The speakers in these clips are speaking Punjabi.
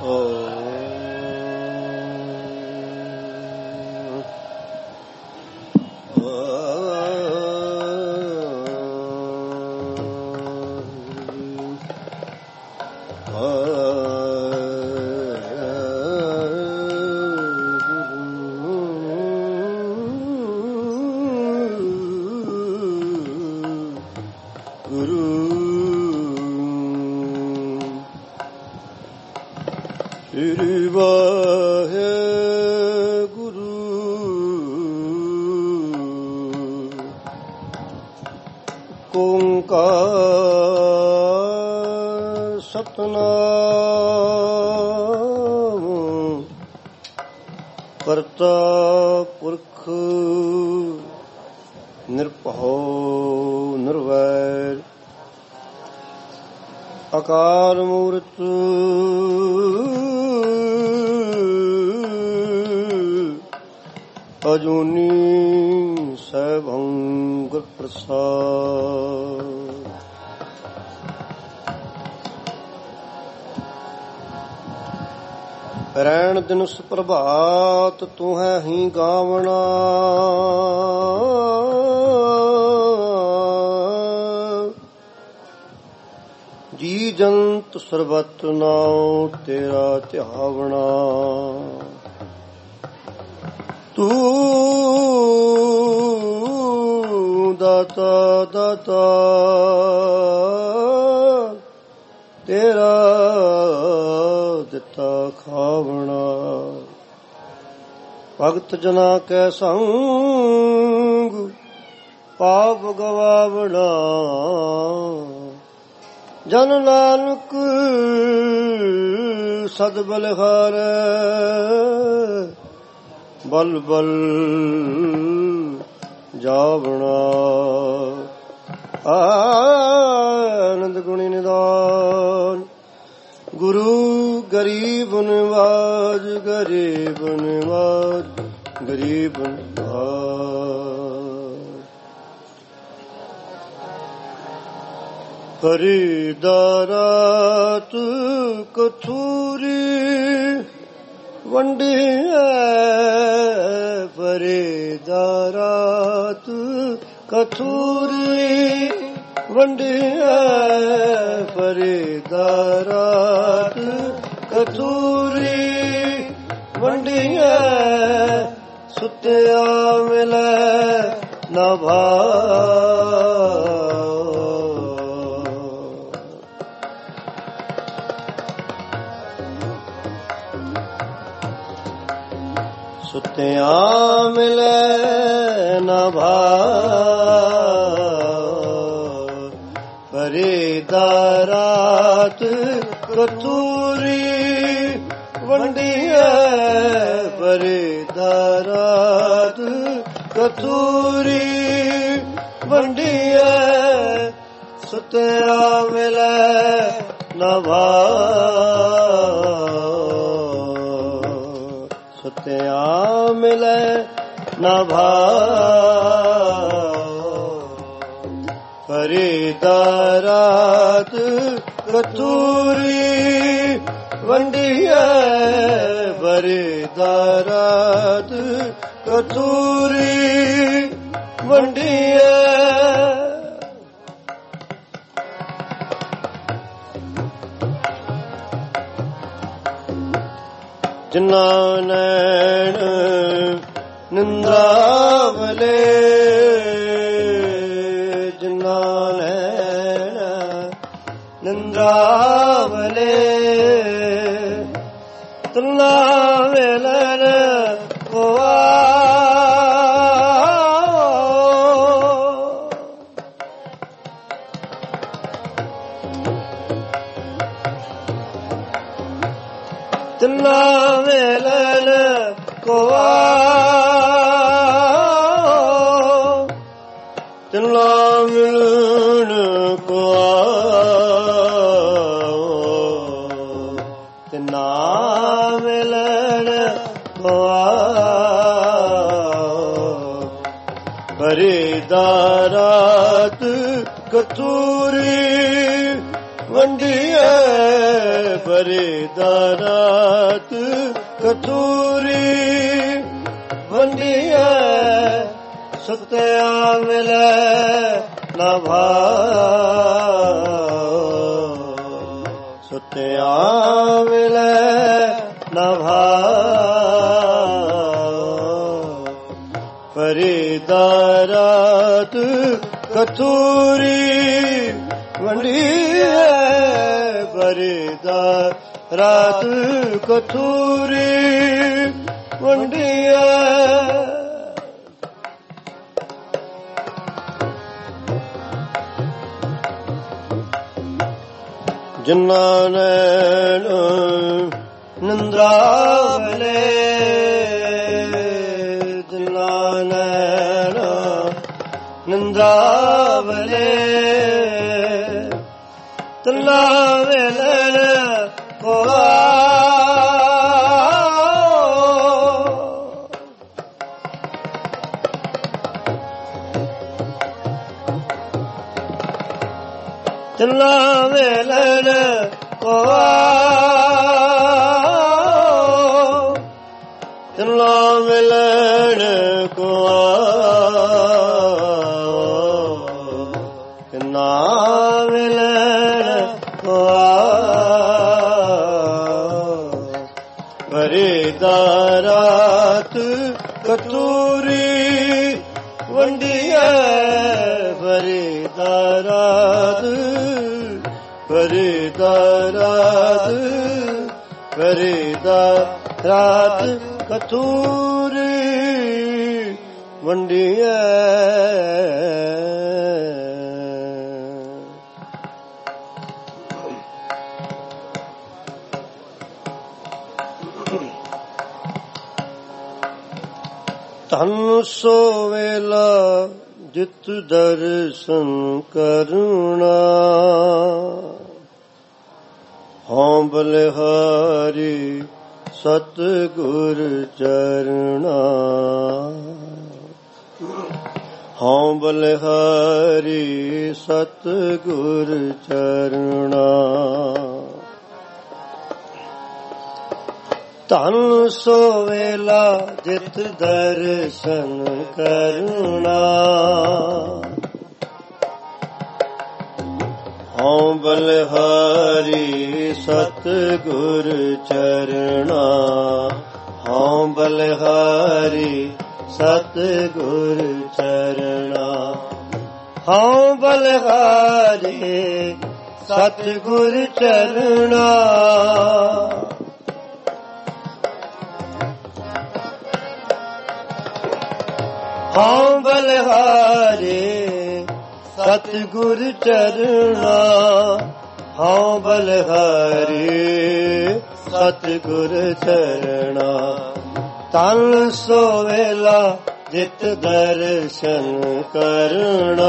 ਸ੍ਰੀ ਵਾਹਿਗੁਰੂ ਓਂਕਾਰ ਸਤਿਨਾਮ ਕਰਤਾ ਪੁਰਖ ਨਿਰਭਉ ਨਿਰਵੈਰ ਅਕਾਲ ਮੂਰਤ ਅਜੂਨੀ ਸੈਭੰ ਗੁਰ ਪ੍ਰਸਾਦ। ਰੈਣ ਦਿਨੁਸ ਪ੍ਰਭਾਤ ਤੂੰ ਹੈ ਹੀ ਗਾਵਣਾ, ਜੀ ਜੰਤ ਸਰਬਤ ਨਾਉ ਤੇਰਾ ਧਿਆਵਣਾ। ਤੂੰ ਦਾਤਾ ਦਾਤਾ ਤੇਰਾ ਦਿੱਤਾ ਖਾਵਣਾ। ਭਗਤ ਜਨਾ ਕੈ ਸੰਗ ਪਾਪ ਗਵਾਵਣਾ, ਜਨ ਨਾਨਕ ਸਦ ਬਲਿਹਾਰੈ। ਬਲ ਬਲ ਜਾਵਣਾ, ਆਨੰਦ ਗੁਣੀ ਨਿਦਾਨ। ਗੁਰੂ ਗਰੀਬ ਨਿਵਾਜ, ਗਰੀਬ ਨਿਵਾਜ, ਗਰੀਬ ਨਿਵਾਜ। ਫਰੀਦਾਰਾਤ ਕਥੂਰੀ ਵੰਡੀਐ, ਫਰੀਦਾਰਾਤ ਕਥੂਰੀ ਵੰਡੀਐ, ਫਰੀਦਾਰਾਤ ਕਥੂਰੀ ਵੰਡੀਐ। ਸੁਤਿਆ ਮਿਲੈ ਨਾ ਭਾਉ, ਸੁਤਿਆ ਮਿਲੈ ਨਾ ਭਾਉ। ਫਰੀਦਾਰਾਤ ਕਥੂਰੀ ਵੰਡੀਐ, ਫਰੀਦਾਰਾਤ ਕਥੂਰੀ ਵੰਡੀਐ। ਸੁਤਿਆ ਮਿਲੈ ਨਾ ਭਾਉ, ਸੁਤਿਆ ਮਿਲੈ ਨਾ ਭਾਉ। ਫਰੀਦਾਰਾਤ ਕਥੂਰੀ ਵੰਡੀਐ, ਫਰੀਦਾਰਾਤ ਕਥੂਰੀ ਵੰਡੀਐ। ਜਿਨਾ ਨੈਣ ਨਿੰਦਰਾਵਲੇ, ਜਿਨਾ ਨੈਣ ਨਿੰਦਰਾਵਲੇ। ਤਿਨਾ ਮਿਲਨ ਕੋਆ, ਤਿਨਾ ਮਿਲਨ ਕੋਆ, ਤਿਨਾ ਮਿਲਨ ਕੋਆ, ਤਿਨਾ ਮਿਲਨ ਕੋਆ। ਫਰੀਦਾਰਾਤ ਕਥੂਰੀ ਵੰਡੀਏ ਬਰੇਦਾ ਰਾਤ ਕਤੂਰੀ ਵੰਡੀਏ ਸੁਤਿਆ ਮਿਲੈ ਨਾ ਭਾਉ ਸੁਤਿਆ ਮਿਲੈ ਨਾ ਭਾਉ ਬਰੇਦਾ ਰਾਤ ਕਤੂਰੀ ਵੰਡੀਏ ਬਰੇਦਾ ਰਾਤ ਕਤੂਰੀ ਵੰਡੀਏ ਜਿਨ੍ਹਾਂ ਨੈਣ ਨਿੰਦਰਾਵਲੇ ਜਿਨ੍ਹਾਂ ਨੈਣ ਨਿੰਦਰਾਵਲੇ ਤਿਨਾਂ ਵੇਲੇ ਕੋਆ ਤਿਨਾਂ ਵੇਲੇ ਕੋਆ ਤਿਨਾਂ ਵੇਲੇ ਕੋਆ ਤਿਨਾਂ ਵੇਲੇ ਕੋਆ ਬਰੇਦਾ ਰਾਤ ਕਤੂਰੀ ਵੰਡੀਏ ਬਰੇਦਾ ਰਾਤ ਬਰੇਦਾ ਰਾਤ ਬਰੇਦਾ ਰਾਤ ਕਤੂਰੀ ਵੰਡੀਏ ਧਨ ਸੋ ਵੇਲਾ ਜਿਤ ਦਰਸ਼ਨ ਕਰੁਣਾ ਹਉ ਬਲਿਹਾਰੀ ਸਤਿਗੁਰ ਚਰਣਾ ਹਉ ਬਲਿਹਾਰੀ ਸਤਿਗੁਰ ਚਰਣਾ ਧਨ ਸੋ ਵੇਲਾ ਜਿਤ ਦਰਸ਼ਨ ਕਰੁਣਾ ਹਉ ਬਲਿਹਾਰੀ ਸਤਿਗੁਰ ਚਰਣਾ ਹਉ ਬਲਿਹਾਰੀ ਸਤਿਗੁਰ ਚਰਣਾ ਹਉ ਬਲਿਹਾਰੀ ਸਤਿਗੁਰ ਚਰਣਾ ਹਉ ਬਲਿਹਾਰੀ ਸਤਿਗੁਰ ਚਰਣਾ ਹਉ ਬਲਿਹਾਰੀ ਸਤਿਗੁਰ ਚਰਣਾ ਤਨ ਸੋ ਵੇਲਾ ਜਿਤ ਦਰਸ਼ਨ ਕਰਣਾ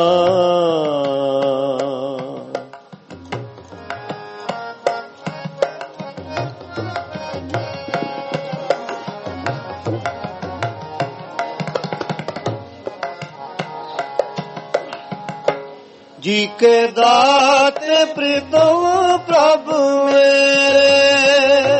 जी के दाते प्रीतम प्रभु मेरे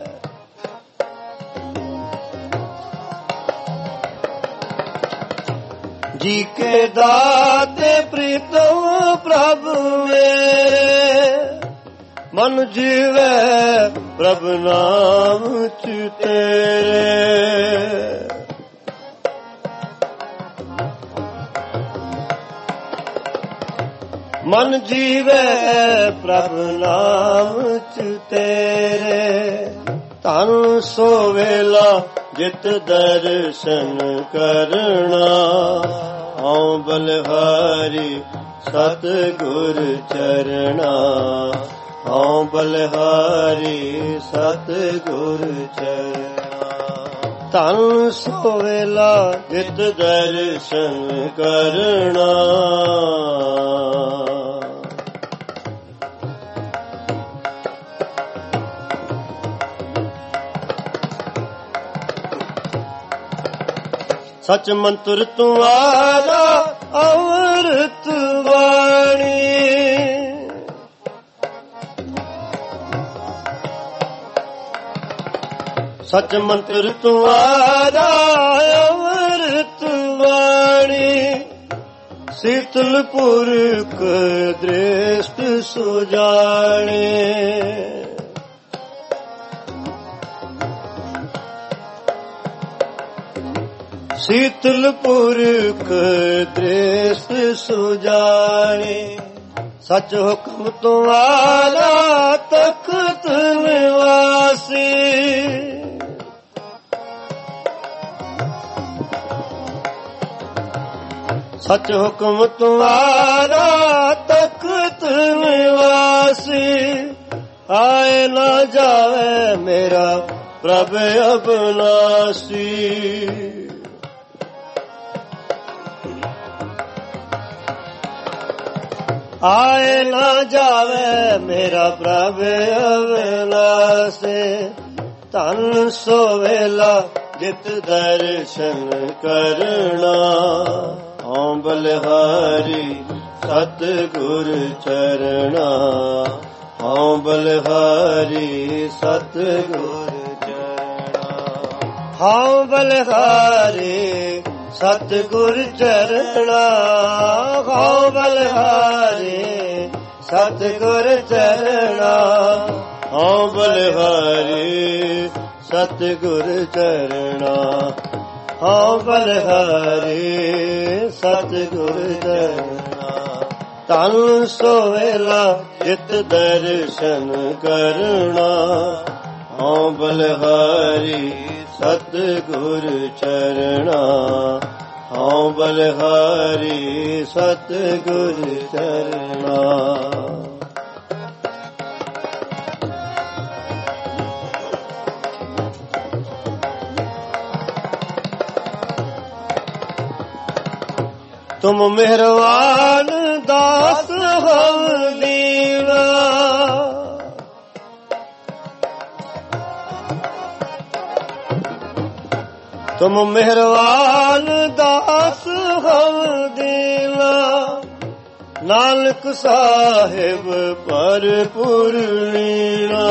जी के दाते प्रीतम प्रभु मेरे मन जीवे प्रभु नाम च तेरे मन जीवे प्रभु नाम च तेरे धन सो वेला जित दर्शन करना हऊं बलिहारी सतगुर चरना हऊं बलिहारी सतगुर चरना धन सो वेला जित दर्शन करना सच मंत्र तुम्हारा अमृत वाणी ਸਚ ਮੰਤਰ ਤੁਮਾਰਾ ਅੰਮ੍ਰਿਤ ਬਾਣੀ ਸੀਤਲ ਪੁਰਖ ਦ੍ਰਿਸ਼ਟ ਸੁਜਾਣੇ ਸੀਤਲ ਪੁਰਖ ਦ੍ਰਿਸ਼ਟ ਸੁਜਾਣੇ ਸਚ ਹੁਕਮ ਤੁਮਾਰਾ ਤਖਤ ਨਿਵਾਸੀ ਸਚ ਹੁਕਮ ਤੁਮਾਰਾ ਤਖਤ ਨਿਵਾਸੀ ਆਏ ਨਾ ਜਾਵੇ ਮੇਰਾ ਪ੍ਰਭ ਅਬਨਾਸੀ ਆਏ ਨਾ ਜਾਵੇ ਮੇਰਾ ਪ੍ਰਭ ਅਬਨਾਸੀ ਧਨ ਸੋ ਵੇਲਾ ਜਿਤ ਦਰਸ਼ਨ ਕਰਨਾ ਹਉ ਬਲਿਹਾਰੀ ਸਤਿਗੁਰ ਚਰਣਾ ਹਉ ਬਲਿਹਾਰੀ ਸਤਿਗੁਰ ਚਰਣਾ ਹਉ ਬਲਿਹਾਰੀ ਸਤਿਗੁਰ ਚਰਣਾ ਹਉ ਬਲਿਹਾਰੀ ਸਤਿਗੁਰ ਚਰਣਾ ਹਉ ਬਲਿਹਾਰੀ ਸਤਿਗੁਰ ਚਰਣਾ ਹਉ ਬਲਿਹਾਰੀ ਸਤਿਗੁਰ ਚਰਣਾ ਧਨ ਸੋ ਵੇਲਾ ਜਿਤ ਦਰਸ਼ਨ ਕਰਨਾ ਹਉ ਬਲਿਹਾਰੀ ਸਤਿਗੁਰ ਚਰਣਾ ਹਉ ਬਲਿਹਾਰੀ ਸਤਿਗੁਰ ਚਰਣਾ ਤੁਮ ਮਿਹਰਬਾਨ ਦਾਸ ਹਮ ਦੀਨਾ ਤੁਮ ਮਿਹਰਬਾਨ ਦਾਸ ਹਮ ਦੀਨਾ ਨਾਨਕ ਸਾਹਿਬ ਭਰਪੂਰ ਲੀਨਾ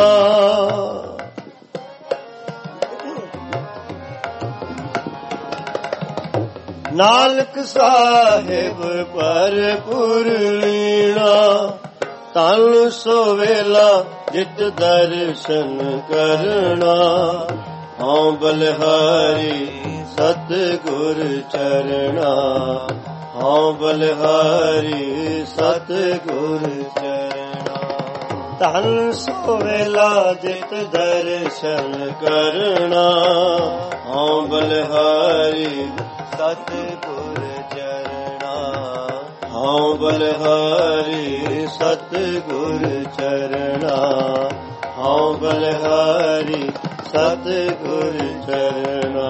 ਨਾਨਕ ਸਾਹਿਬ ਭਰਪੂਰ ਲੀਣਾ ਤਨ ਸੋ ਵੇਲਾ ਜਿਤ ਦਰਸ਼ਨ ਕਰਨਾ ਹਉ ਬਲਿਹਾਰੀ ਸਤਿਗੁਰ ਚਰਣਾ ਹਉ ਬਲਿਹਾਰੀ ਸਤਿਗੁਰ ਚਰਣਾ ਤਨ ਸੋ ਵੇਲਾ ਜਿਤ ਦਰਸ਼ਨ ਕਰਨਾ ਹਉ ਬਲਿਹਾਰੀ ਸਤਿਗੁਰ ਚਰਣਾ ਹਉ ਬਲਿਹਾਰੀ ਸਤਿਗੁਰ ਚਰਣਾ ਹਉ ਬਲਿਹਾਰੀ ਸਤਿਗੁਰ ਚਰਣਾ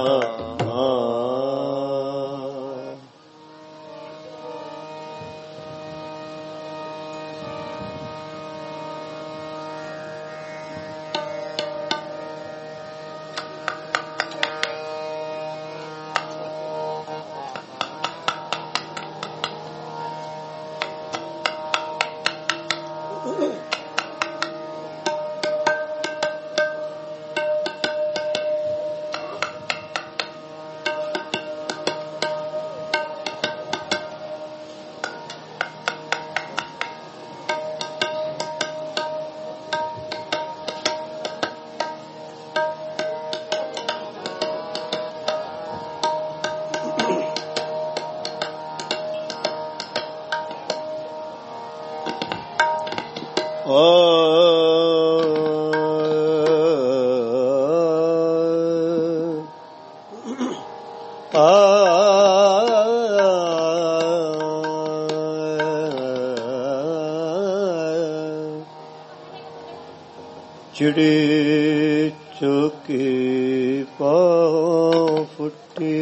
ਚਿੜੀ ਚੁਕੀ ਪਾਉ ਫੁੱਟੀ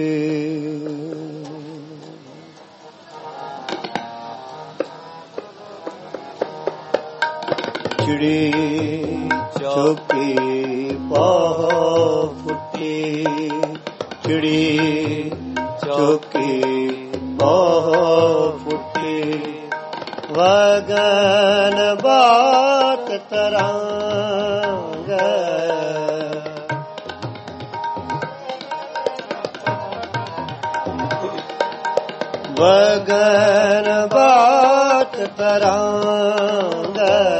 ਚਿੜੀ ਚੁਕੀ ਪਾਉ ਫੁੱਟੀ ਚਿੜੀ ਚੁਕੀ ਪਾਉ ਫੁੱਟੀ ਵਗਨ ਬਾਤ ਤਰੰਗ ਵਗਨ ਬਾਤ ਤਰਾਂਗੈ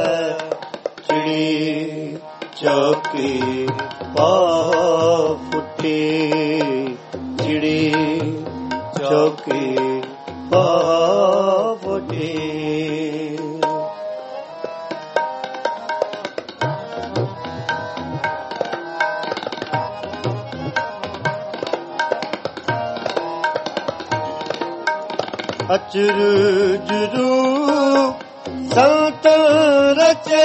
ਚਿੜੀ ਚੌਕੀ ਪਾਹ ਫੁੱਟੀ ਚਿੜੀ ਚੌਕੀ ਪਾਹ ਫੁੱਟੀ ਅਚਰਜ ਰੂਪ ਸੰਤ ਰਚੇ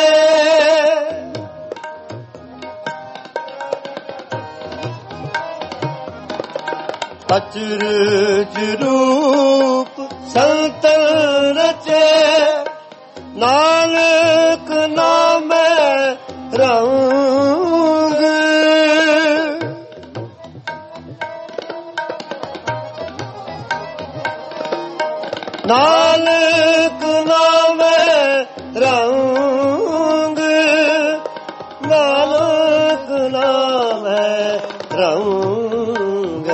ਅਚਰਜ ਰੂਪ ਸੰਤ ਰਚੇ ਨਾਨਕ ਨਾਮੈ ਰੰਗ ਨਾਨਕ ਨਾਮੈ ਰੰਗ ਨਾਨਕ ਨਾਮੈ ਰੰਗ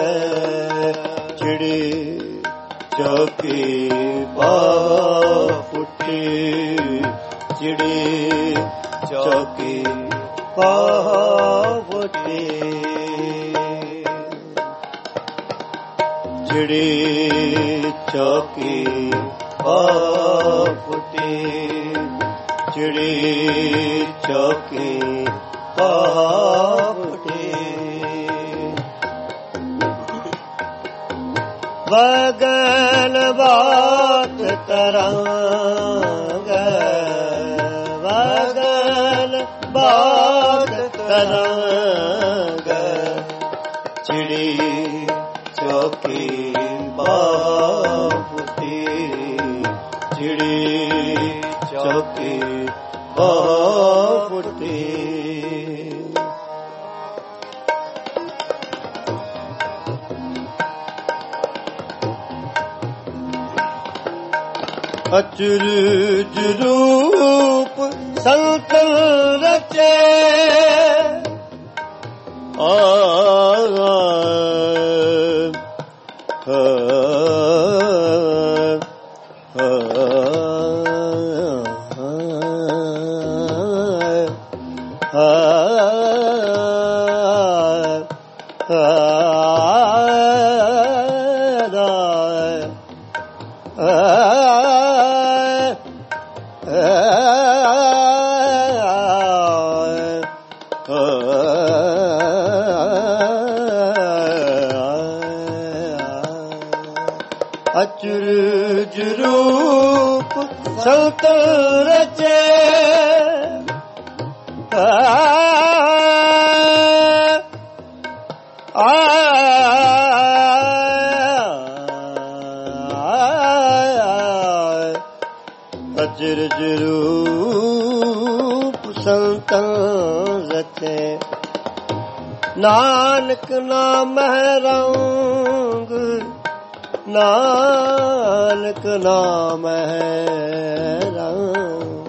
ਚਿੜੀ ਚੌਕੀ ਪਾਹ ਫੁੱਟੀ ਚਿੜੀ ਚੌਕੀ ਪਾਹ ਫੁੱਟੀ ਚਿੜੀ ਚੌਕੀ ਪਾਹ ਫੁੱਟੀ ਚਿੜੀ ਚੌਕੀ ਪਾਹ ਫੁੱਟੀ ਵਗਨ ਬਾਤ ਕਰਾਂਗੇ ਵਗਨ ਬਾਤ ਕਰਾਂਗੇ ਚਿੜੀ ਚੌਕੀ ਪਾਹ ਫੁੱਟੀ ਚਿੜੀ ਚੌਕੀ ਪਾਹ ਫੁੱਟੀ ਅਚਰਜ ਰੂਪ ਸੰਤ ਰਚੇ ਅਚਰਜ ਰੂਪ ਸੰਤ ਰਚੇ ਅਚਰਜ ਰੂਪ ਸੰਤ ਰਚੇ ਨਾਨਕ ਨਾਮੈ ਰੰਗ ਨਾਨਕ ਨਾਮੈ ਰੰਗ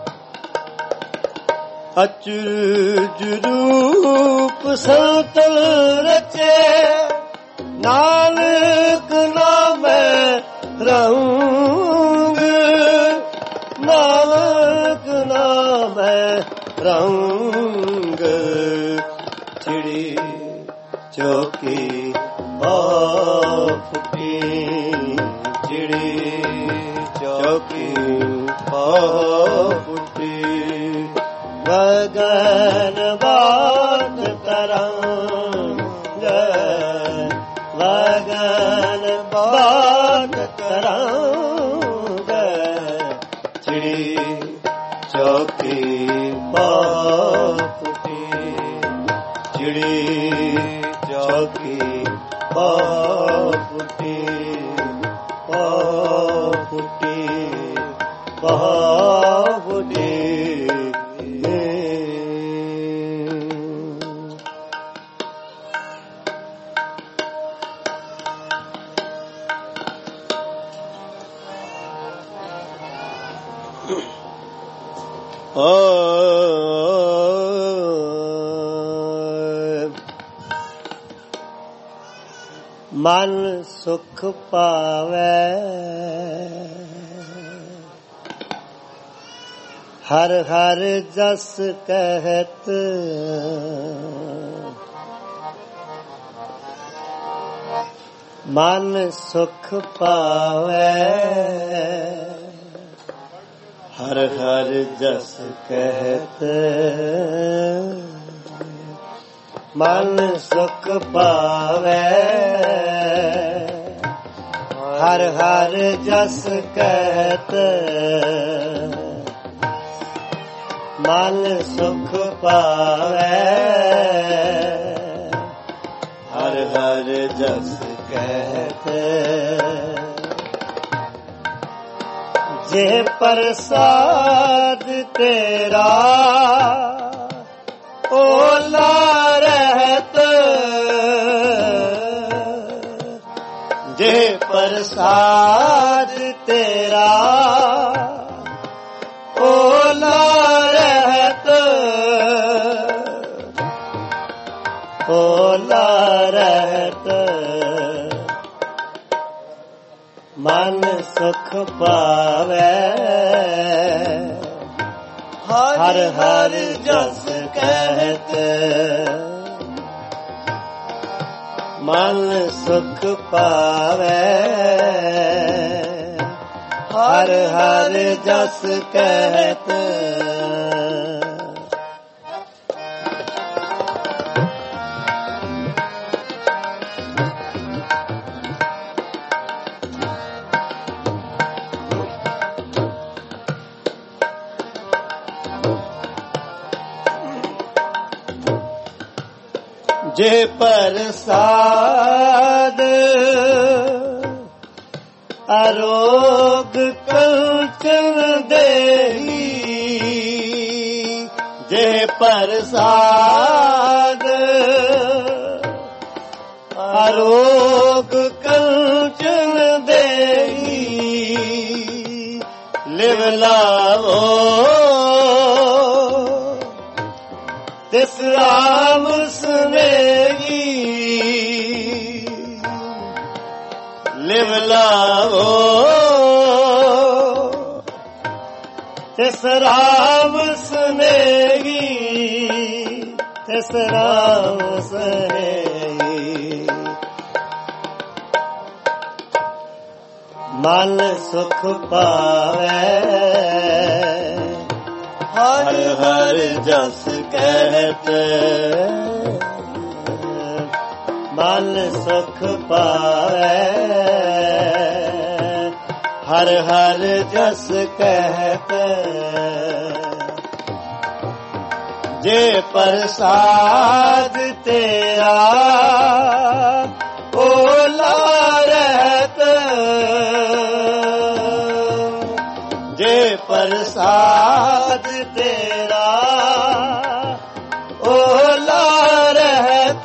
ਅਚਰਜ ਰੂਪ ਸੰਤ ਰਚੇ ਨਾਨਕ ਨਾਮੈ ਰੰਗ ਨਾਨਕ ਨਾਮੈ ਰੰਗ ਚਿੜੀ ਚੌਕੀ ਪਾਹ ਫੁੱਟੀ ਚਿੜੀ ਚੌਕੀ ਪਾਹ ਫੁੱਟੀ ਵਗਨ ਬਾਤ ਕਰਾਂਗੇ ਵਗਨ ਬਾਤ ਕਰਾਂਗੇ ਚਿੜੀ ਚੌਕੀ ਪਾਹ ਫੁੱਟੀ ਚਿੜੀ ਚੌਕੀ ਪਾਹ ਫੁੱਟੀ ਪਾਹ ਫੁੱਟੀ ਪਾਹ ਫੁੱਟੀ ਮਨ ਸੁਖ ਪਾਵੈ ਹਰ ਹਰ ਜਸ ਕਹਿਤ ਮਨ ਸੁਖ ਪਾਵੈ ਹਰ ਹਰ ਜਸ ਕਹਿਤ ਮਨ ਸੁਖ ਪਾਵੈ ਹਰ ਹਰ ਜਸ ਕਹਿਤ ਮਨ ਸੁਖ ਪਾਵੈ ਹਰ ਹਰ ਜਸ ਕਹਿਤ ਜੇ ਪ੍ਰਸਾਦ ਤੇਰਾ ਓਲਾ ਰਹਿਤ ਜੇ ਪ੍ਰਸਾਦ ਤੇਰਾ ਓਲਾ ਰਹਿਤ ਓਲਾ ਰਹਿਤ ਮਨ ਸੁਖ ਪਾਵੈ ਹਰ ਹਰ ਜਸ ਕਹਿਤ ਮਨ ਸੁਖ ਪਾਵੈ ਹਰ ਹਰ ਜਸ ਕਹਿਤ ਜੇ ਪ੍ਰਸਾਦ ਅਰੋਗ ਕੰਚਨ ਦੇਹੀ ਜੇ ਪ੍ਰਸਾਦ ਅਰੋਗ ਕੰਚਨ ਦੇਹੀ ਲਿਵ ਲਾਵੋ ਤਿਸ ਰਾਮ ਸਨੇਹੀ ਲਿਵ ਲਾਵੋ ਤਿਸ ਰਾਮ ਸਨੇਹੀ ਤਿਸ ਰਾਮ ਸਨੇਹੀ ਮਨ ਸੁਖ ਪਾਵੈ ਹਰ ਹਰ ਜਸ ਕਹਿਤ ਮਨ ਸੁਖ ਪਾਵੈ ਹਰ ਹਰ ਜਸ ਕਹਿਤ ਜੇ ਪ੍ਰਸਾਦ ਤੇਰਾ ਓਲਾ ਰਹਿਤ ਜੇ ਪ੍ਰਸਾਦ ਤੇਰਾ ਓਲਾ ਰਹਿਤ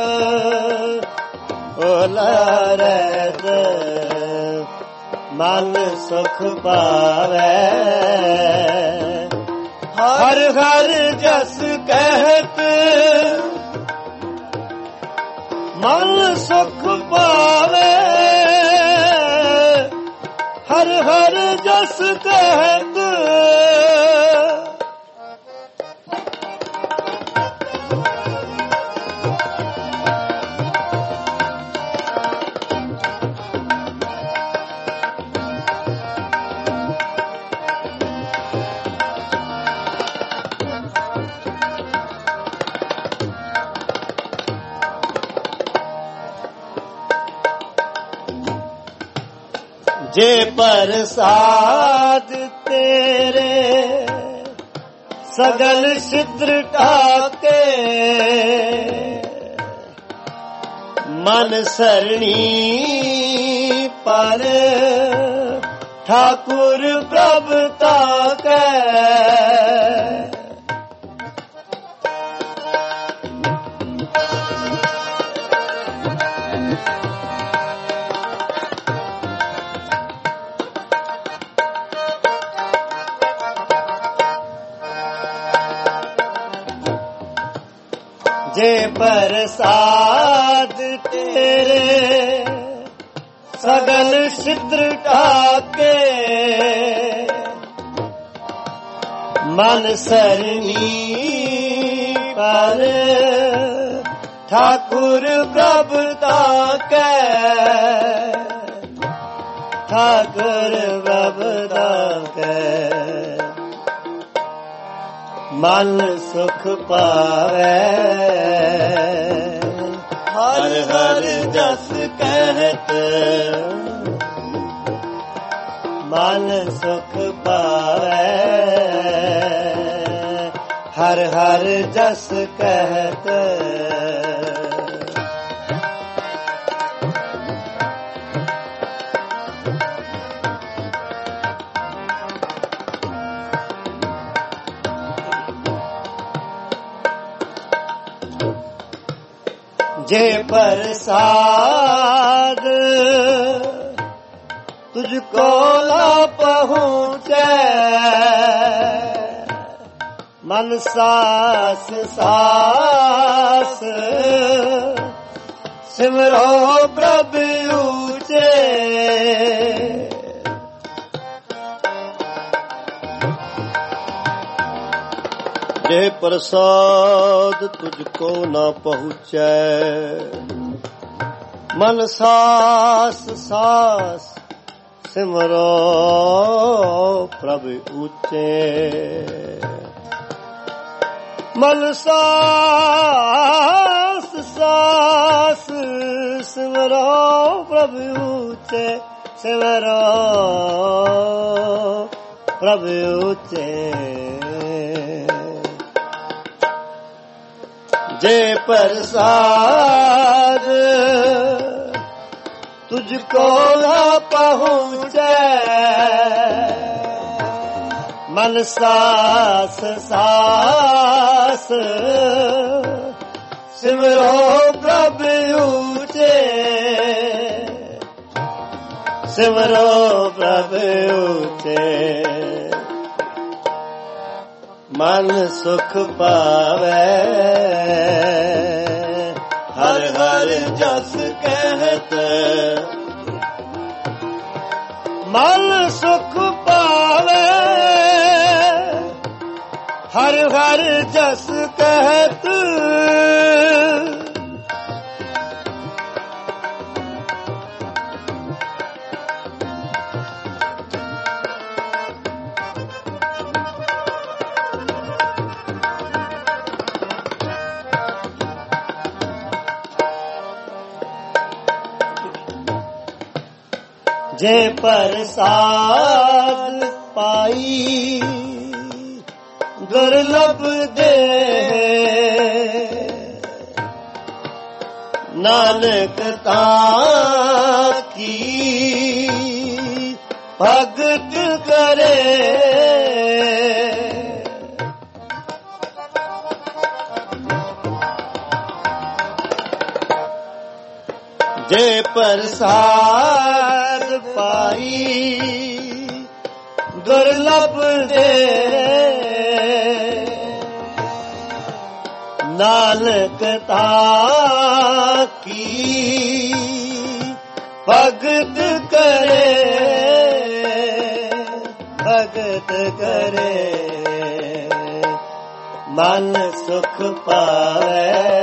ਓਲਾ ਰਹਿਤ ਮਨ ਸੁਖ ਪਾਵੈ ਹਰ ਹਰ ਜਸ ਕਹਿਤ ਮਨ ਸੁਖ ਪਾਵੈ ਹਰ ਹਰ ਜਸ ਕਹਿਤ ਜੇ ਪ੍ਰਸਾਦ ਤੇਰੇ ਸਗਲ ਛਿਦਰ ਢਾਕੇ ਮਨ ਸਰਣੀ ਪਰ ਠਾਕੁਰ ਪ੍ਰਭ ਤਾਕੈ ਜੇ ਪ੍ਰਸਾਦ ਤੇਰੇ ਚਿੱਤਰ ਢਾਕੇ ਮਨ ਸਰਨੀ ਪਰ ਠਾਕੁਰ ਪ੍ਰਭ ਤਾਕੈ ਠਾਕੁਰ ਪ੍ਰਭ ਤਾਕੈ ਮਨ ਸੁਖ ਪਾਵੈ ਹਰਿ ਹਰਿ ਜਸ ਕਹਿਤ ਮਨ ਸੁਖ ਪਾਵੈ ਹਰਿ ਹਰਿ ਜਸ ਕਹਿਤ ਜੇ ਪ੍ਰਸਾਦ ਤੁਝ ਕੋ ਲਾ ਪਹੁੰਚੈ ਮਨ ਸਾਸ ਸਾਸ ਸਿਮਰੋ ਪ੍ਰਭ ਊਚੇ ਜੇ ਪ੍ਰਸਾਦ ਤੁਝ ਕੋ ਨਾ ਪਹੁੰਚੈ ਮਨ ਸਾਸ ਸਾਸ ਸਿਮਰੋ ਪ੍ਰਭ ਊਚੇ ਮਨ ਸਾਸ ਸਾਸ ਸਿਮਰੋ ਪ੍ਰਭ ਊਚੇ ਸਿਮਰੋ ਪ੍ਰਭ ਊਚੇ ਜੇ ਪ੍ਰਸਾਦ ਤੁਝ ਕੋ ਨਾ ਪਹੁੰਚੈ ਮਨ ਸਾਸ ਸਾਸ ਸਿਮਰੋ ਪ੍ਰਭ ਊਚੇ ਸਿਮਰੋ ਪ੍ਰਭ ਊਚੇ ਮਨ ਸੁਖ ਪਾਵੈ ਹਰਿ ਹਰਿ ਜਸ ਕਹਿਤ ਮਨ ਸੁਖ ਪਾਵੈ ਹਰਿ ਹਰਿ ਜਸ ਕਹਿਤ ਜੇ ਪ੍ਰਸਾਦ ਪਾਈ ਦੁਰਲਭ ਦੇ ਨਾਨਕ ਤਾਂ ਕੀ ਭਗਤ ਕਰੇ ਜੇ ਪ੍ਰਸਾਦ ਪਾਈ ਦੁਰਲਭ ਦੇ ਨਾਨਕ ਤਾਂ ਕੀ ਭਗਤ ਕਰੇ ਭਗਤ ਕਰੇ ਮਨ ਸੁਖ ਪਾਵੇ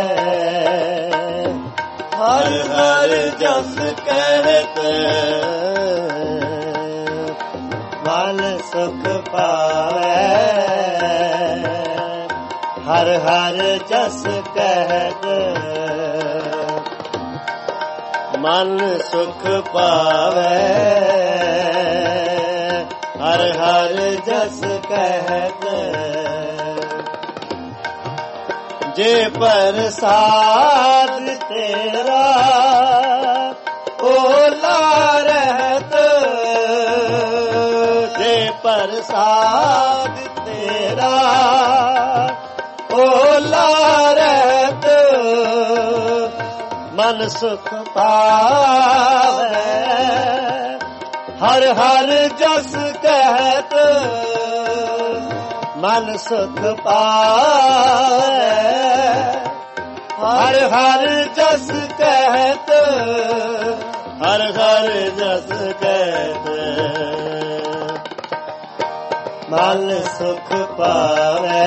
ਹਰ ਹਰ ਜਸ ਕਹਿਤ ਮਨ ਸੁਖ ਪਾਵੇ ਹਰ ਹਰ ਜਸ ਕਹਿਤ ਮਨ ਸੁਖ ਪਾਵੇ ਹਰ ਹਰ ਜਸ ਕਹਿਤ ਜੇ ਪ੍ਰਸਾਦ ਤੇਰਾ ਓਲਾ ਰਹਿਤ ਜੇ ਪ੍ਰਸਾਦ ਤੇਰਾ ਓਲਾ ਰਹਿਤ ਮਨ ਸੁਖ ਪਾਵੇ ਹਰ ਹਰ ਜਸ ਕਹਿਤ ਮਨ ਸੁਖ ਪਾਵੇ ਹਰ ਹਰ ਜਸ ਕਹਿਤ ਹਰ ਹਰ ਜਸ ਕਹਿਤ ਮਨ ਸੁਖ ਪਾਵੈ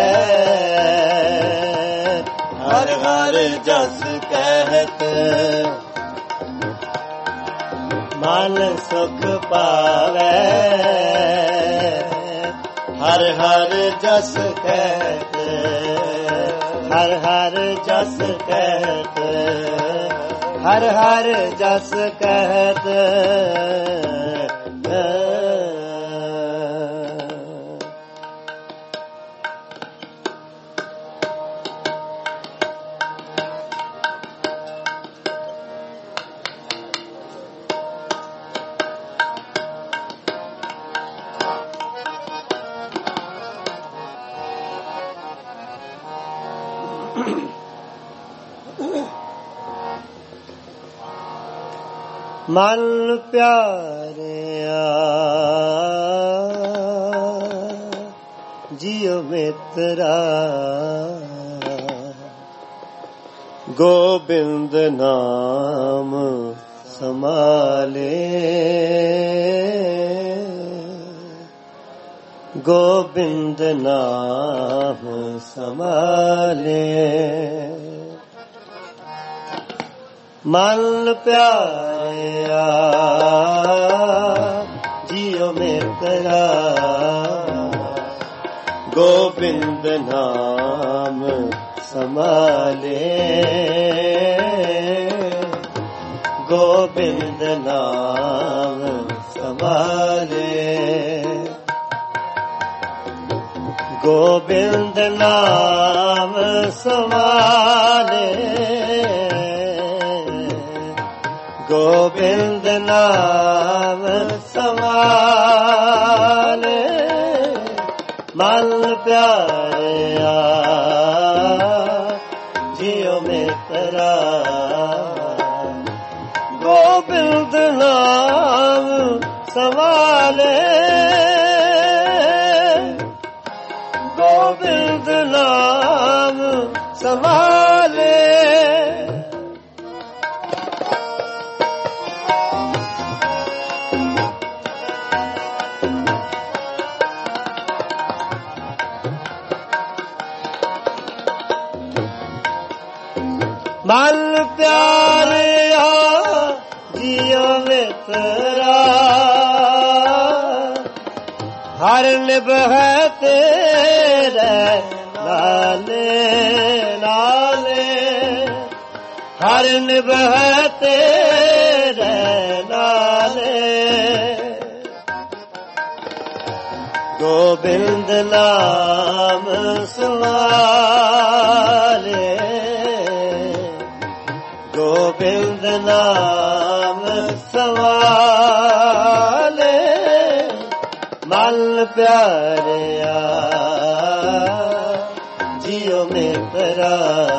ਹਰ ਹਰ ਜਸ ਕਹਿਤ ਮਨ ਸੁਖ ਪਾਵੈ ਹਰ ਹਰ ਜਸ ਕਹਿਤ ਹਰ ਹਰ ਜਸ ਕਹਿਤ ਹਰ ਹਰ ਜਸ ਕਹਿਤ ਮਨ ਪਿਆਰਿਆ ਜੀਉ ਮਿੱਤਰਾ ਗੋਬਿੰਦ ਨਾਮ ਸਮਾਲੇ ਗੋਬਿੰਦ ਨਾਮ ਸਮਾਲੇ ਮਨ ਪਿਆਰਿਆ ਜੀਉ ਮਿੱਤਰਾ ਗੋਬਿੰਦ ਨਾਮ ਸਮਾਲੇ ਗੋਬਿੰਦ ਨਾਮ ਸਮਾਲੇ ਗੋਬਿੰਦ ਨਾਮ ਸਮਾਲੇ ਗੋਬਿੰਦ ਨਾਮ ਸਮਾਲੇ ਮਨ ਪਿਆਰਿਆ ਜੀਉ ਮਿੱਤਰਾ ਗੋਬਿੰਦ ਨਾਮ ਸਮਾਲੇ ਗੋਬਿੰਦ ਨਾਮ ਸਮਾਲੇ ਮਨ ਪਿਆਰਿਆ ਜੀਉ ਮਿੱਤਰਾ ਹਰ ਨਿਭੈ ਤੇਰੇ ਨਾਲੇ ਨਾਲੇ ਹਰ ਨਿਭੈ ਤੇਰੇ ਨਾਲੇ ਗੋਬਿੰਦ ਨਾਮ ਸਮਾਲੇ ਗੋਬਿੰਦ ਨਾਮ ਸਮਾਲੇ ਮਨ ਪਿਆਰਿਆ ਜੀਉ ਮਿੱਤਰਾ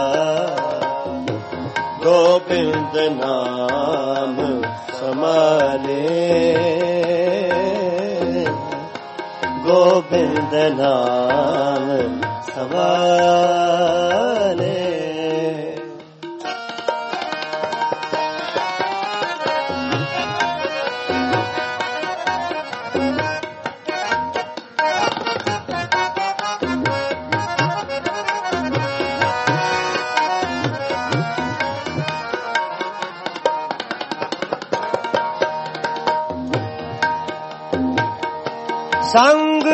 ਗੋਬਿੰਦ ਨਾਮ ਸਮਾਲੇ ਗੋਬਿੰਦ ਨਾਮ ਸਮਾਲੇ ਸੰਗ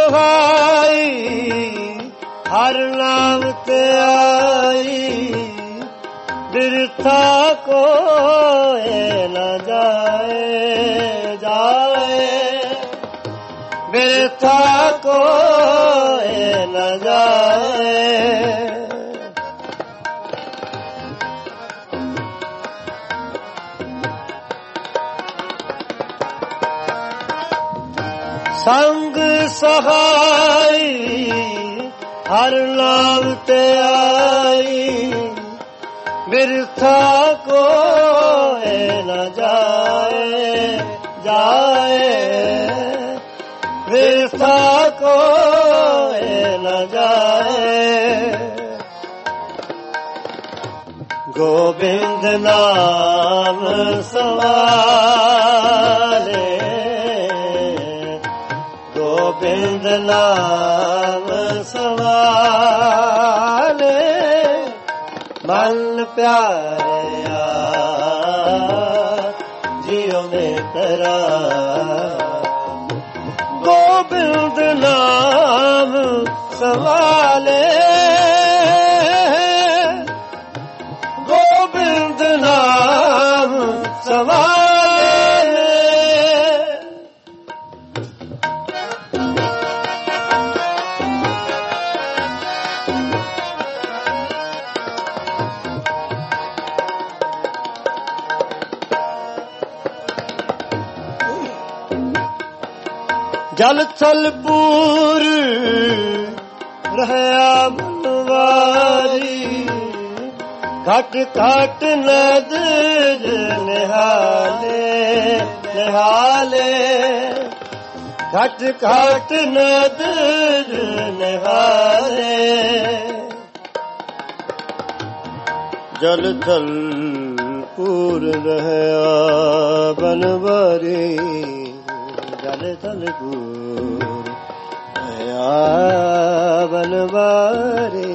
ਸਹਾਈ ਹਰ ਨਾਮ ਤੇ ਆਈ ਬਿਰਥਾ ਕੋਏ ਨ ਜਾਏ ਜਾਏ ਬਿਰਥਾ ਕੋਏ ਨ ਜਾਏ ਸੰਗ ਸਹਾਈ ਹਰ ਨਾਮ ਤੇ ਆਈ ਬਿਰਥਾ ਕੋਏ ਨ ਜਾਏ ਜਾਏ ਬਿਰਥਾ ਕੋਏ ਨ ਜਾਏ ਗੋ ਗੋਬਿੰਦ ਨਾਮ ਸਵਾਲੇ, ਗੋਬਿੰਦ ਨਾਮ ਸਵਾਲੇ, ਮਨ ਪਿਆਰਿਆ ਜਿਉ ਮੈਂ ਤੇਰਾ। ਗੋਬਿੰਦ ਨਾਮ ਸਵਾਲੇ, ਗੋਬਿੰਦ ਨਾਮ ਸਵਾਲੇ। ਜਲ ਥਲ ਪੂਰ ਰਹਿਆ ਬਨਵਾਰੀ, ਘਟ ਘਟ ਨਦਰ ਨਿਹਾਲੇ, ਨਿਹਾਲੇ, ਘਟ ਘਟ ਨਦਰ ਨਿਹਾਲੇ। ਜਲ ਥਲ ਪੂਰ ਰਹਿਆ ਬਨਵਾਰੀ, ਜਲ ਥਲ ਪੂਰ ਰਹਿਆ ਬਨਵਾਰੀ,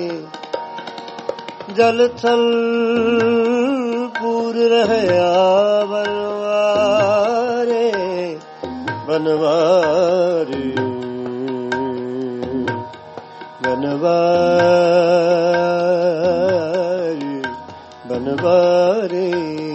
ਜਲ ਥਲ ਪੂਰ ਰਹਿਆ ਬਨਵਾਰੇ, ਬਨਵਾਰੀ, ਬਨਵਾਰੀ, ਬਨਵਾਰੀ।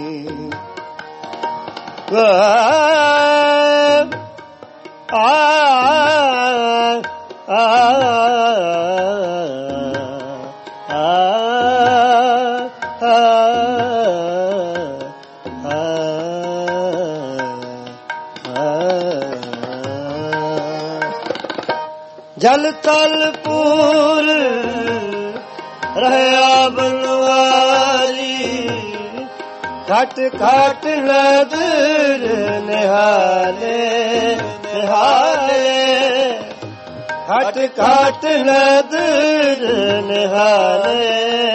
ਜਲ ਥਲ ਪੂਰ ਰਹਿਆ ਬਨਵਾਰੀ, ਘਟ ਘਟ ਨਦਰ ਨਿਹਾਲੇ, ਨਿਹਾਲੇ, ਘਟ ਘਟ ਨਦਰ ਨਿਹਾਲੇ।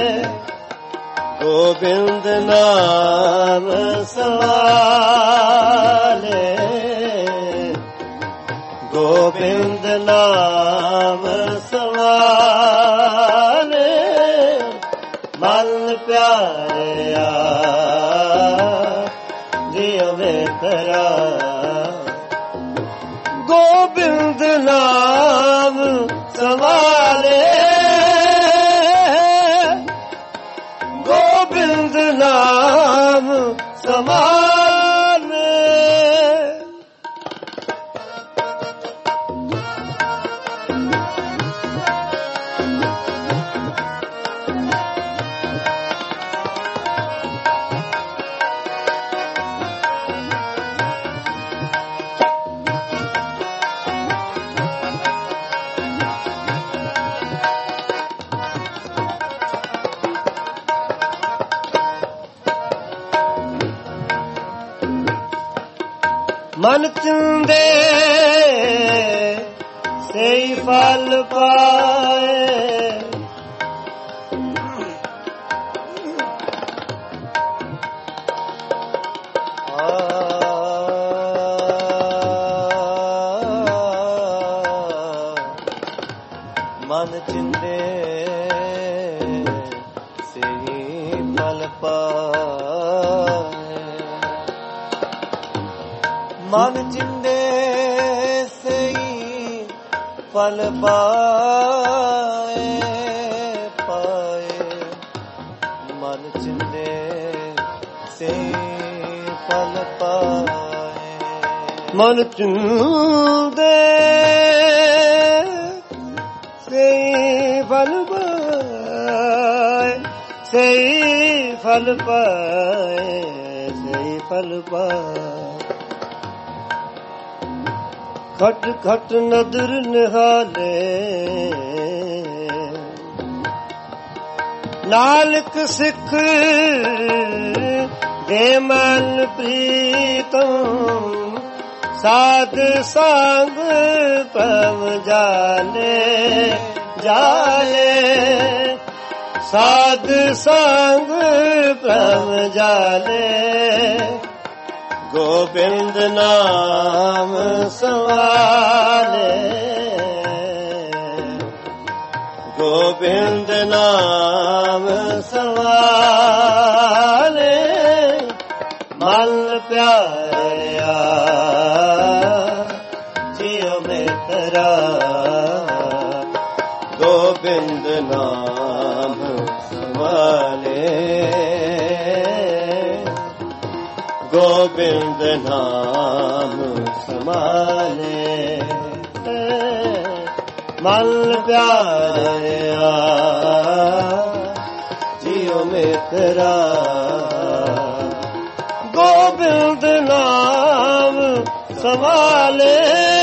ਗੋਬਿੰਦ ਨਾਮ ਸਵਾਲੇ, ਗੋਬਿੰਦ ਨਾਮ ਸਵਾਲੇ, ਮਨ ਪਿਆਰਿਆ ਜਿਉ ਮੈਂ ਤੇਰਾ। ਗੋਬਿੰਦ ਨਾਮ ਸਵਾਲੇ, ਗੋਬਿੰਦ ਨਾਮ ਸਵਾਲੇ। ਮਨ ਚੁੰਦੇ ਸਈ ਫਲ ਪਾਏ, ਮਨ ਚੁੰਦੇ ਸਈ ਫਲ ਪਾਏ, ਮਨ ਚਿੰਦੇ ਸਈ ਫਲ ਪਾਏ, ਪਾਏ, ਮਨ ਚਿੰਦੇ ਸਈ ਫਲ ਪਾਏ, ਮਨ ਚਿੰਦੇ ਸਈ ਫਲ ਪਾਏ, ਸਈ ਫਲ ਪਾਏ, ਸਈ ਫਲ ਪਾਏ। ਖਟ ਖਟ ਨਦਰ ਨਿਹਾਲੇ, ਨਾਨਕ ਸਿੱਖ ਦੇ ਮਨ ਪ੍ਰੀਤਮ, ਸਾਧ ਸੰਗ ਪਵ ਜਾਲੇ, ਜਾਲੇ, ਸਾਧ ਸੰਗ ਭ੍ਰਮ ਜਾਲੇ ਗੋਬਿੰਦ ਨਾਮ ਸਵਾਲੇ ਗੋਬਿੰਦ ਨਾਮ ਸਵਾਲੇ ਮਨ ਪਿਆਰਿਆ ਜਿਉ ਮਿੱਤਰਾ ਗੋਬਿੰਦ ਨਾਮ ਸਵਾਲੇ ਗੋਬਿੰਦ ਨਾਮ ਸਮਾਲੇ ਮਨ ਪਿਆਰਿਆ ਜਿਉ ਮਿੱਤਰਾ ਗੋਬਿੰਦ ਨਾਮ ਸਮਾਲੇ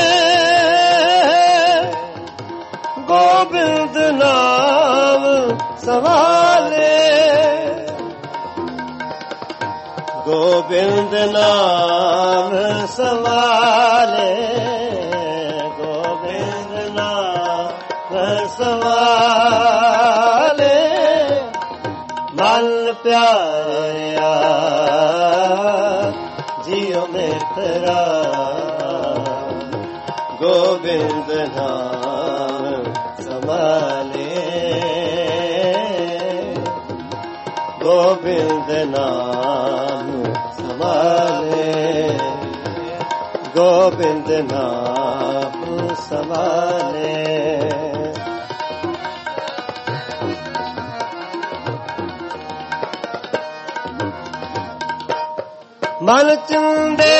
ਗੋਬਿੰਦ ਨਾਮ ਸਮਾਲੇ ਗੋਬਿੰਦ ਨਾਮ ਸਵਾਲੇ ਗੋਬਿੰਦ ਨਾਮ ਸਵਾਲੇ ਮਨ ਪਿਆਰਿਆ ਜਿਉ ਮਿੱਤਰਾ ਗੋਬਿੰਦ ਨਾਮ ਸਮਾਲੇ ਗੋਬਿੰਦ ਨਾਮ ਸਮਾਲੇ ਗੋਬਿੰਦ ਨਾਮ ਸਮਾਲੇ ਮਨ ਚੁੰਦੇ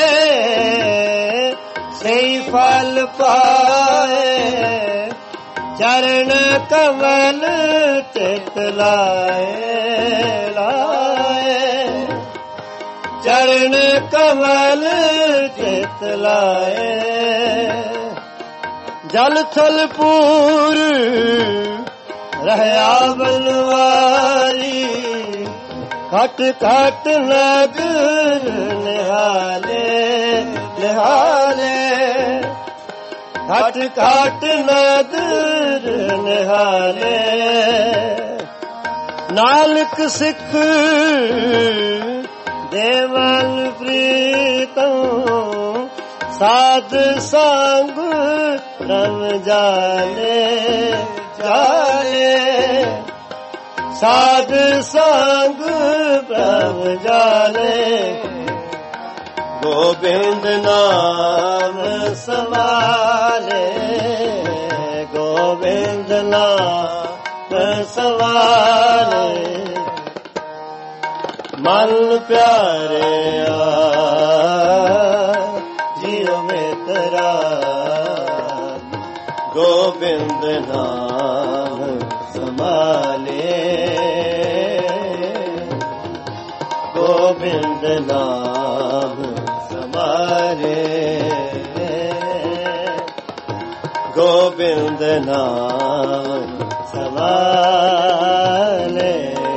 ਸਹੀ ਫਲ ਪਾਏ ਚਰਨ ਕਮਲ ਚਿਤ ਲਾਏ ਲਾਏ ਚਰਨ ਕਮਲ ਚਿਤ ਲਾਏ ਜਲ ਥਲ ਪੂਰ ਰਹਿਆ ਬਲਵਾਰੀ ਘਟ ਘਟ ਨਗਰ ਨਿਹਾਲੇ ਨਿਹਾਲੇ ਘਟ ਘਟ ਨਗਰ ਨਿਹਾਲੇ ਨਾਨਕ ਸਿੱਖ ਦੇਵਨ ਪ੍ਰੀਤਮ ਸਾਧ ਸੰਗ ਰਮ ਜਾਲੇ ਜਾਲੇ ਸਾਧ ਸੰਗ ਪ੍ਰਭ ਜਾਲੇ ਗੋਬਿੰਦ ਨਾਮ ਸਵਾਲੇ ਗੋਬਿੰਦ ਨਾਮ ਸਵਾਲੇ ਮਨ ਪਿਆਰਿਆ ਜਿਉ ਮਿੱਤਰਾ ਗੋਬਿੰਦ ਨਾਮ ਸਮਾਲੇ ਗੋਬਿੰਦ ਨਾਮ ਸਮਾਲੇ ਗੋਬਿੰਦ ਨਾਮ ਸਮਾਲੇ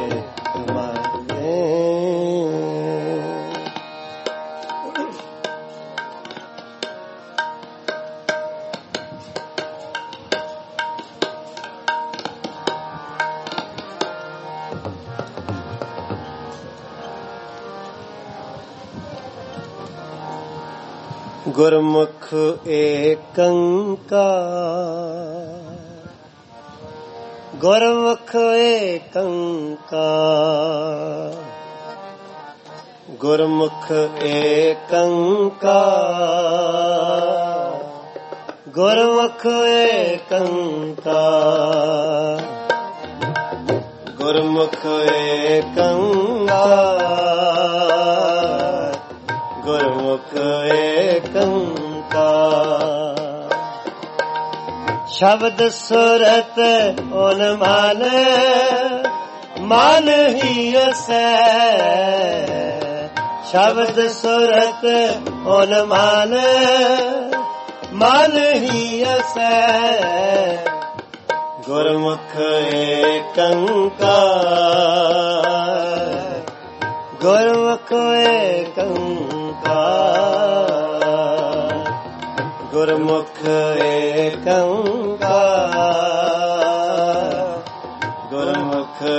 ਗੁਰਮੁਖ ਏਕੰਕਾਰ ਗੁਰਮੁਖ ਏਕੰਕਾਰ ਗੁਰਮੁਖ ਏਕੰਕਾਰ ਗੁਰਮੁਖ ਏਕੰਕਾਰ ਗੁਰਮੁਖ ਏਕੰਕਾਰ ਗੁਰਮੁਖ ਏਕੰਕਾਰ ਸ਼ਬਦ ਸੁਰਤ ਓਨ ਮਨ ਮਨ ਹੀ ਅਸੈ ਸ਼ਬਦ ਸੁਰਤ ਓਨ ਮਨ ਮਨ ਹੀ ਅਸੈ ਗੁਰਮੁਖ ਏਕੰਕਾਰ ਗੁਰਮੁਖ ਏਕੰਕਾਰ ਗੁਰਮੁਖ ਏਕੰਕਾਰ ਗੁਰਮੁਖ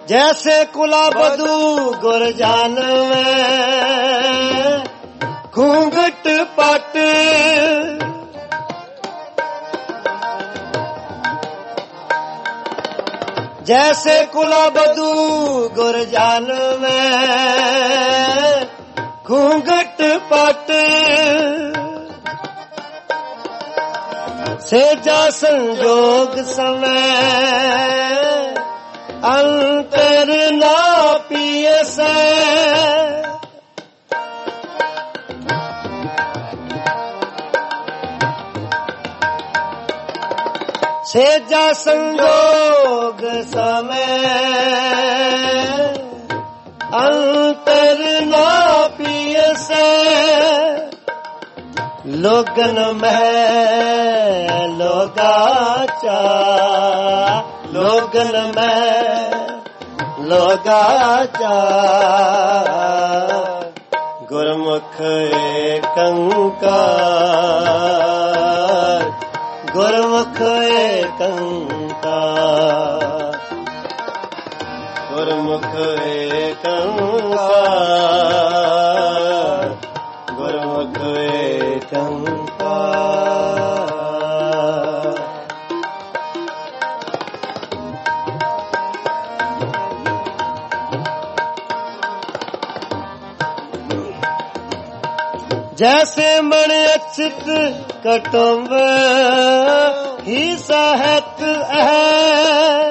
जैसे कुला बधू गुर जानवे घूंघट पट, जैसे कुला बधू गुर जानवे घूंघट पट, सेजा संजोग समय अंतर ना पिए से, सेजा संजोग समय अंतर ना पिए से, लोगन में लोगाचा, लोगन में लोगाचा, गुरमुख एकंकार, गुरमुख एकंकार, गुरमुख एकंकार, गुरमुख एकंकार। जैसे मन अच्युत कटुम्ब ही सहत है,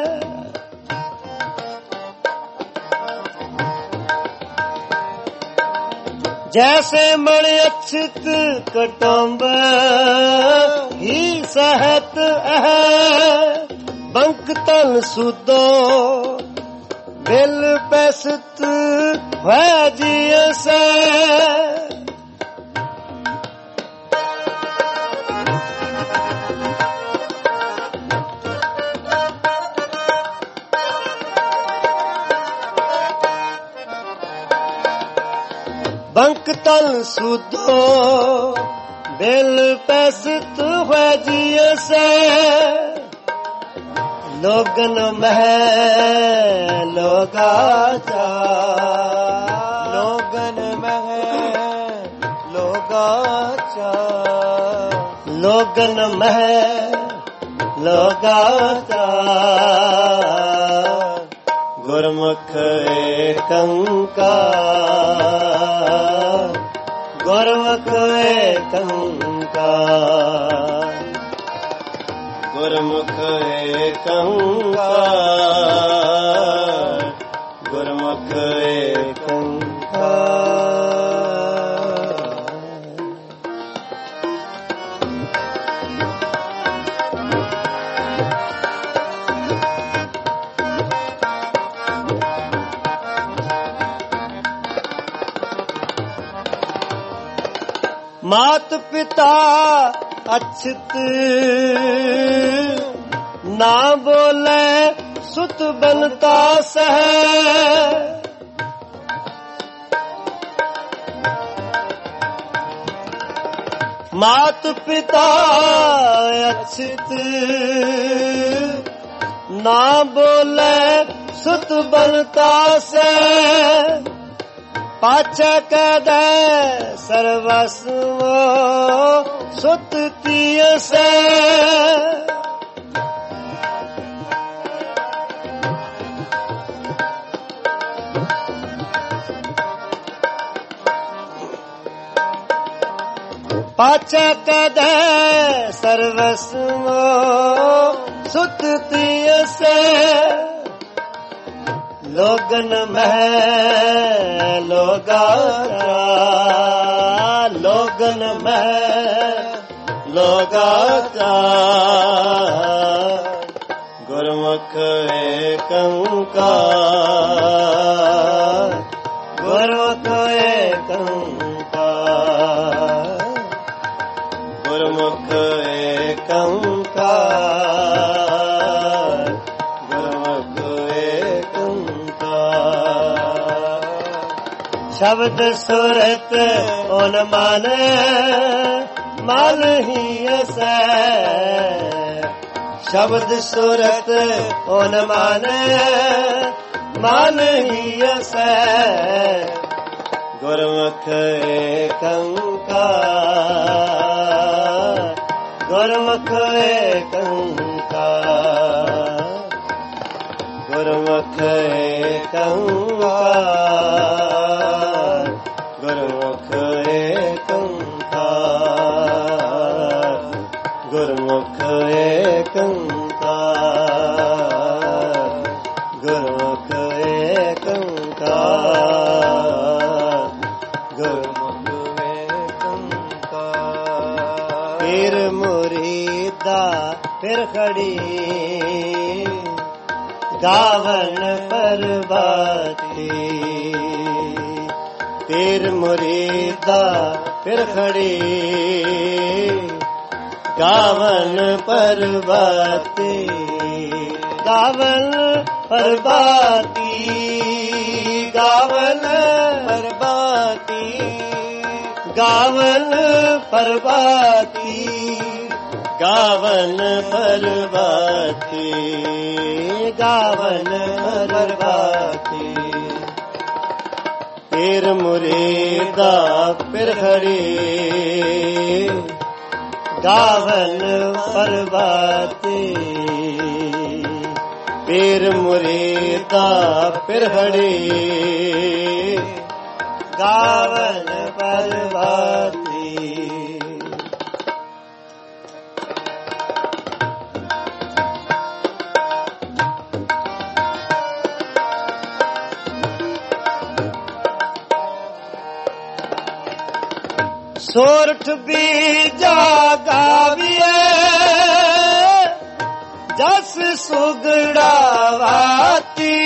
जैसे मन अच्युत कटुम्ब ही सहत है, बंक तल सुदो बिल पैसत है जिय से, बंक तल सुधो बिल पैसत है जिय से, लोगन मह लोगाचा, लोगन मह लोगाचा, लोगन मह लोगाचा, गुरमुख एकंकार, गुरमुख एकंकार, गुरमुख एकंकार, गुरमुख एकंकार। मात पिता अछित ना बोले सुत बनता सह, मात पिता अछित ना बोले सुत बनता से, पाछा कद सर्वस्व सुत तीय से, पाछा कद सर्वस्व सुत तीय से, लोगन में लोगाचा, लोगन में लोगाचा, गुरमुख एकंकार, गुरमुख एकंकार, गुरमुख एकंकार, गुरमुख एकंकार। शब्द सुरत उन माने मान ही ऐसे, शब्द सुरत उन माने ਮਨ ਹੀ ਅਸੈ ਗੁਰਮੁਖ ਏਕ ਓੰਕਾਰ ਗੁਰਮੁਖ ਏਕ ਓੰਕਾਰ ਗੁਰਮੁਖ ਏਕ ਓੰਕਾਰ ਗੁਰਮੁਖ ਏਕ ਓੰਕਾਰ ਗੁਰਮੁਖ ਏਕ ਓੰਕਾਰ ਗੁਰਮੁਖ ਏਕ ਓੰਕਾਰ ਗੁਰਮੁਖ ਏਕ ਓੰਕਾਰ। ਫਿਰ ਮੁਰੀਦਾ ਫਿਰ ਖੜੀ ਗਾਵਨ ਪਰਬਾਤੀ ਫਿਰ ਮੁਰੀਦਾ ਫਿਰ ਖੜੀ ਗਾਵਨ ਪਰਬਾਤੀ ਗਾਵਨ ਪਰਬਾਤੀ ਗਾਵਨ ਪਰਬਾਤੀ ਗਾਵਨ ਪਰਬਾਤੀ ਗਾਵਨ ਪਰਬਾਤੀ ਗਾਵਨ ਪਰਬਾਤੀ। ਫਿਰ ਮੁਰੀਦਾ ਫਿਰ ਖੜੀ ਗਾਵਨ ਪਰਬਾਤੀ ਫਿਰ ਮੁਰੀਦਾ ਫਿਰ ਖੜੀ ਗਾਵਨ ਪਰਬਾਤੀ। ਸੋਰਠ ਬੀਜਾ ਗਾਵੀਏ ਜਸ ਸੁਗੜਾ ਵਾਤੀ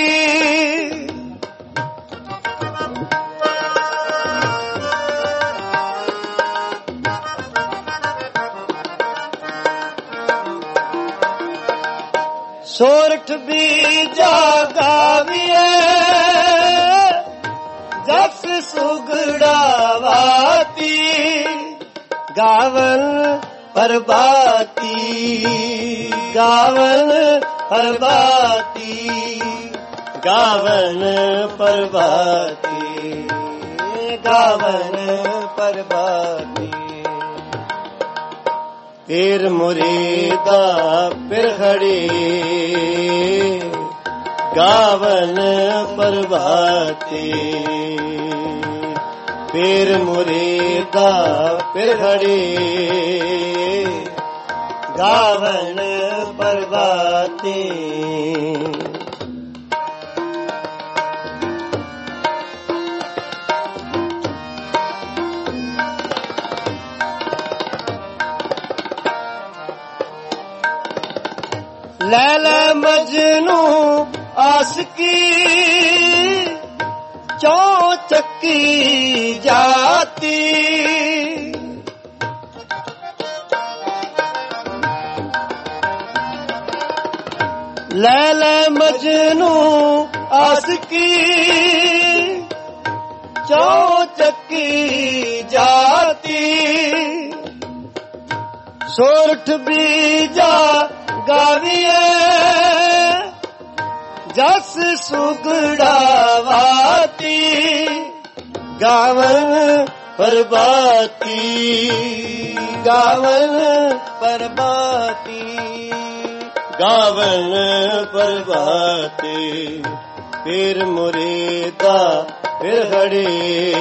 ਸੋਰਠ ਬੀਜਾ ਗਾਵੀਏ ਜਸ ਸੁਗੜਾ ਵਾਤੀ ਗਾਵਨ ਪਰਬਾਤੀ ਗਾਵਨ ਪਰਬਾਤੀ ਗਾਵਨ ਪਰਬਾਤੀ ਗਾਵਨ ਪਰਬਾਤੀ। ਫਿਰ ਮੁਰੀਦਾ ਫਿਰ ਖੜੀ ਗਾਵਨ ਪਰਬਾਤੀ ਫਿਰ ਮੁਰੀਦਾ ਫਿਰ ਖੜੀ ਗਾਵਨ ਪਰਬਾਤੀ। ਲੈਲਾ ਮਜਨੂ ਆਸਕੀ ਚੌ ਚੱਕੀ ਜਾਤੀ ਲੈਲਾ ਮਜਨੂ ਆਸਕੀ ਚੌ ਚੱਕੀ ਜਾਤੀ ਸੋਰਠ ਬੀਜਾ ਗਾਵੀਏ ਜਸ ਸੁਗੜਾ ਵਾਤੀ ਗਾਵਨ ਪਰਬਾਤੀ ਗਾਵਨ ਪਰਬਾਤੀ ਗਾਵਨ ਪਰਬਾਤੀ ਫਿਰ ਮੁਰੀਦਾ ਫਿਰ ਖੜੀ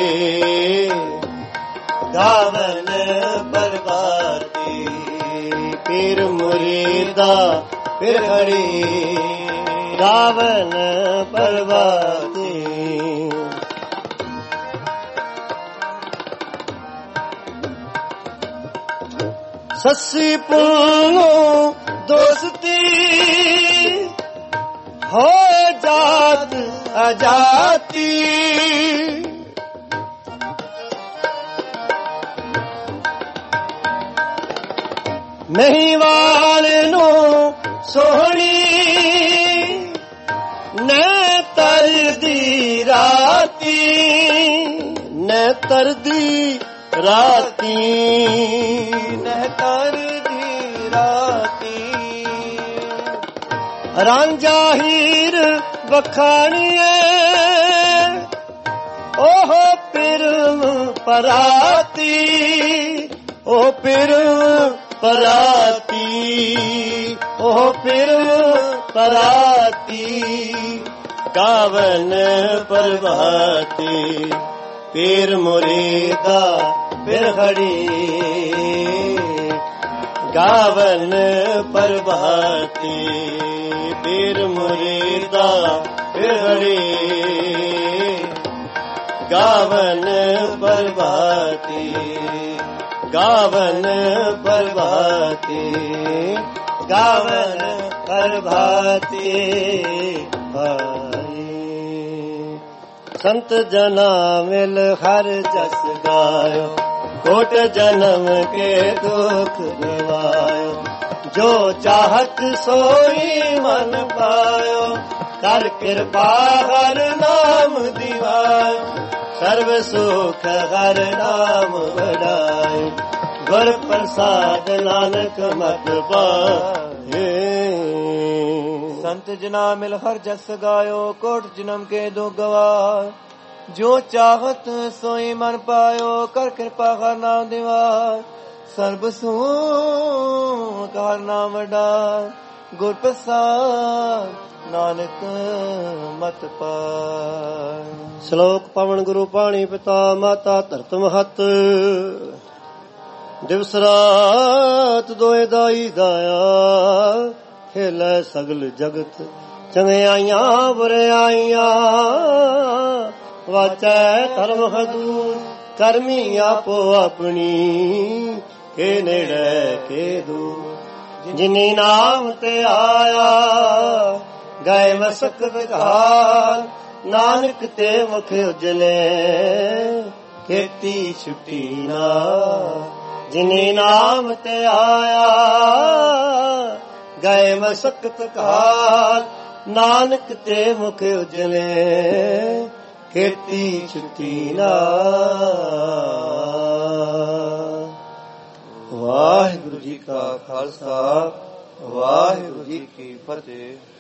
ਗਾਵਨ ਪਰਬਾਤੀ ਫਿਰ ਮੁਰੀਦਾ ਫਿਰ ਖੜੀ ਗਾਵਨ ਪਰਬਾਤੀ। ਸੱਸੀ ਪੁੰਨੋਂ ਦੋਸਤੀ ਹੋ ਜਾਤ ਅਜਾਤੀ ਮਹੀਵਾਲ ਨੂੰ ਸੋਹਣੀ ਨੈ ਤਰਦੀ ਰਾਤੀ ਨੈ ਤਰਦੀ ਰਾਤੀ ਨੈ ਤਰਦੀ ਰਾਤੀ ਰਾਂਝਾ ਹੀਰ ਵਖਾਣੀਏ ਉਹ ਪਿਰਮ ਪਰਾਤੀ, ਉਹ ਪਿਰਮ ਪਰਾਤੀ, ਉਹ ਪਿਰਮ ਪਰਾਤੀ। ਗਾਵਨ ਪ੍ਰਭਾਤੀ ਪੀਰ ਮੁਰੀਦਾ ਬਿਰਹੜੀ, ਗਾਵਨ ਪ੍ਰਭਾਤੀ ਪੀਰ ਮੁਰੀਦਾ ਬਿਰਹੜੀ, ਗਾਵਨ ਪ੍ਰਭਾਤੀ, ਗਾਵਨ ਪ੍ਰਭਾਤੀ, ਗਾਵਨ ਪ੍ਰਭਾਤੀ। ਸੰਤ ਜਨਾ ਮਿਲ ਹਰ ਜਸ ਗਾਇਓ, ਕੋਟ ਜਨਮ ਕੇ ਦੁਖ ਨਿਵਾਇਓ। ਜੋ ਚਾਹਤ ਸੋਈ ਮਨ ਪਾਇਓ, ਕਰ ਕਿਰਪਾ ਹਰ ਨਾਮ ਦਿਵਾਇਓ। ਸਰਬ ਸੁਖ ਹਰ ਨਾਮ ਵਡਾਏ, ਗੁਰ ਪ੍ਰਸਾਦ ਨਾਨਕ ਮਤ ਪਾਏ। ਸੰਤ ਜਨਾ ਮਿਲ ਹਰ ਜਸ ਗਾਇਓ, ਕੋਟ ਜਨਮ ਕੇ ਦੁਖ ਗਵਾਏ। ਜੋ ਚਾਹਤ ਸੋਈ ਮਨ ਪਾਇਓ, ਕਰ ਕਿਰਪਾ ਹਰ ਨਾਮ ਦਿਵਾਏ। ਸਰਬ ਸੁਖ ਹਰ ਨਾਮ ਵਡਾਏ, ਗੁਰ ਪ੍ਰਸਾਦ ਨਾਨਕ ਮਤ ਪਾਏ। ਸ਼ਲੋਕ ਪਵਨ ਗੁਰੂ ਪਾਣੀ ਪਿਤਾ ਮਾਤਾ ਧਰਤ ਮਹਤ। ਦਿਵਸ ਰਾਤ ਦੋਏ ਦਾਈ ਦਾਇਆ, ਖੇਲੇ ਸਗਲ ਜਗਤ ਚੰਗਿਆਈਆਂ ਬੁਰਿਆਈਆਂ। ਵਾਚੈ ਧਰਮ ਹਦੂਰ ਕਰਮੀ ਆਪੋ ਆਪਣੀ, ਕੇ ਨੇੜੇ ਕੇ ਦੂਰ। ਜਿਨੀ ਨਾਮ ਤੇ ਆਇਆ ਗਏ ਮਸਕਤ ਘਾਲ, ਨਾਨਕ ਤੇ ਮੁਖ ਉਜਲੇ ਖੇਤੀ ਛੁੱਟੀ ਨਾ। ਜਿਨੀ ਨਾਮ ਤੇ ਆਇਆ ਗਏ ਮਸਕਤ ਘਾਲ, ਨਾਨਕ ਤੇ ਮੁਖ ਉਜਲੇ ਖੇਤੀ ਛੁੱਟੀ ਨਾ। ਵਾਹਿਗੁਰੂ ਜੀ ਕਾ ਖਾਲਸਾ, ਵਾਹਿਗੁਰੂ ਜੀ ਕੀ ਫਤਿਹ।